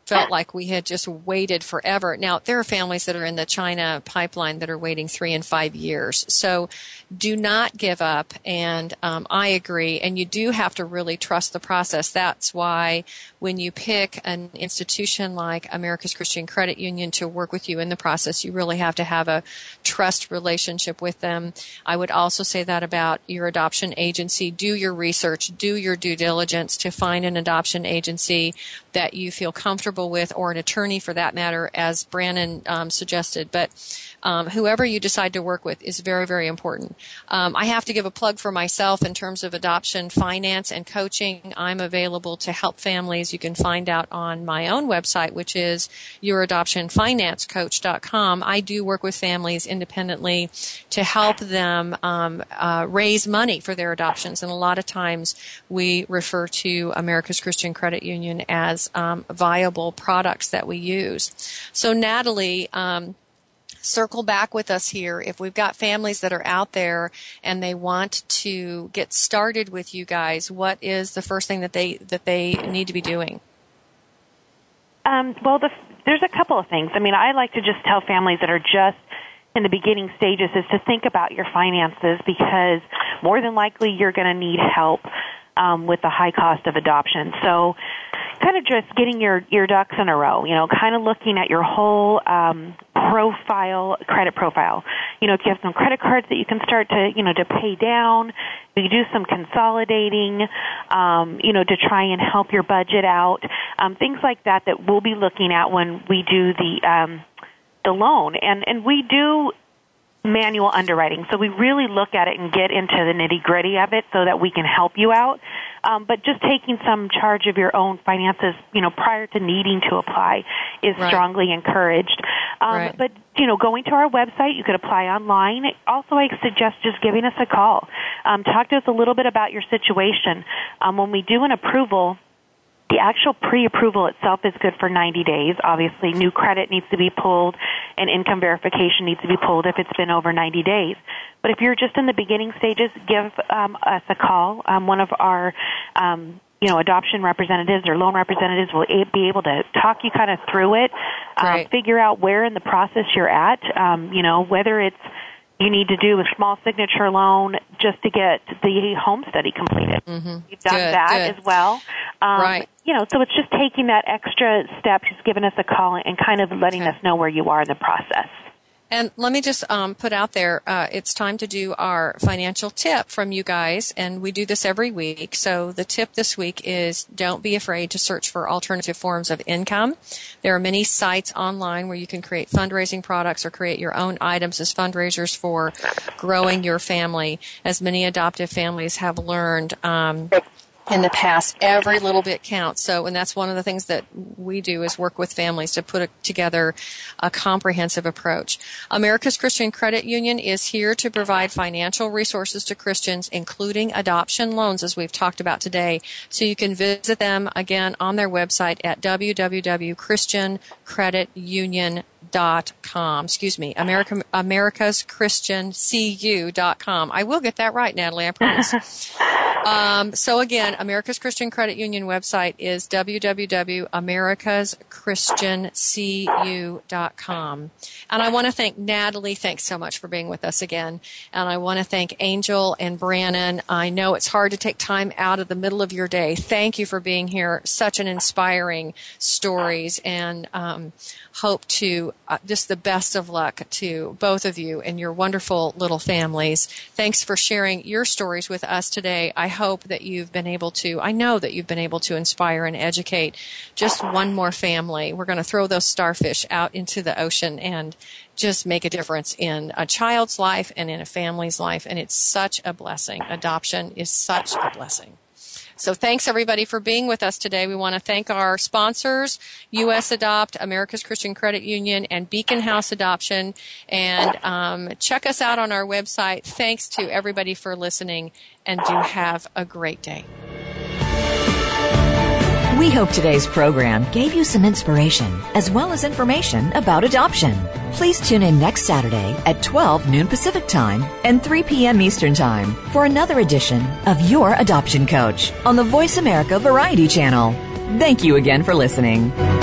felt like we had just waited forever. Now, there are families that are in the China pipeline that are waiting 3 and 5 years. So do not give up. And I agree. And you do have to really trust the process. That's why when you pick an institution like America's Christian Credit Union to work with you in the process, you really have to have a trust relationship with them. I would also say that about your adoption agency. Do your research, do your due diligence to find an adoption agency that you feel comfortable with, or an attorney for that matter, as Brannon suggested. But whoever you decide to work with is very, very important. I have to give a plug for myself in terms of adoption finance and coaching. I'm available to help families. You can find out on my own website, which is youradoptionfinancecoach.com. I do work with families independently to help them raise money for their adoptions. And a lot of times we refer to America's Christian Credit Union as viable products that we use. So Natalie, circle back with us here. If we've got families that are out there and they want to get started with you guys, what is the first thing that they need to be doing? Well, there's a couple of things. I mean, I like to just tell families that are just in the beginning stages is to think about your finances, because more than likely you're going to need help with the high cost of adoption. So kind of just getting your ducks in a row, kind of looking at your whole credit profile. If you have some credit cards that you can start to pay down, you do some consolidating, to try and help your budget out. Things like that we'll be looking at when we do the loan. And we do manual underwriting. So we really look at it and get into the nitty-gritty of it so that we can help you out. But just taking some charge of your own finances, prior to needing to apply is strongly encouraged. But, going to our website, you could apply online. Also, I suggest just giving us a call. Talk to us a little bit about your situation. When we do an approval, the actual pre-approval itself is good for 90 days. Obviously, new credit needs to be pulled, and income verification needs to be pulled if it's been over 90 days. But if you're just in the beginning stages, give us a call. One of our adoption representatives or loan representatives will be able to talk you kind of through it, figure out where in the process you're at, whether it's you need to do a small signature loan just to get the home study completed. Mm-hmm. You've done that as well. So it's just taking that extra step, just giving us a call and kind of letting us know where you are in the process. And let me just put out there, it's time to do our financial tip from you guys, and we do this every week. So the tip this week is don't be afraid to search for alternative forms of income. There are many sites online where you can create fundraising products or create your own items as fundraisers for growing your family. As many adoptive families have learned, in the past, every little bit counts. So, and that's one of the things that we do is work with families to put together a comprehensive approach. America's Christian Credit Union is here to provide financial resources to Christians, including adoption loans, as we've talked about today. So you can visit them again on their website at www.christiancreditunion.com. AmericasChristianCU.com. I will get that right, Natalie, I promise. So again, America's Christian Credit Union website is www.americaschristiancu.com. And I want to thank Natalie. Thanks so much for being with us again. And I want to thank Angel and Brannon. I know it's hard to take time out of the middle of your day. Thank you for being here. Such an inspiring stories, and hope to just the best of luck to both of you and your wonderful little families. Thanks for sharing your stories with us today. I hope that I know that you've been able to inspire and educate just one more family. We're going to throw those starfish out into the ocean and just make a difference in a child's life and in a family's life. And it's such a blessing. Adoption is such a blessing. So thanks, everybody, for being with us today. We want to thank our sponsors, U.S. Adopt, America's Christian Credit Union, and Beacon House Adoption. And check us out on our website. Thanks to everybody for listening, and do have a great day. We hope today's program gave you some inspiration as well as information about adoption. Please tune in next Saturday at 12 noon Pacific Time and 3 p.m. Eastern Time for another edition of Your Adoption Coach on the Voice America Variety Channel. Thank you again for listening.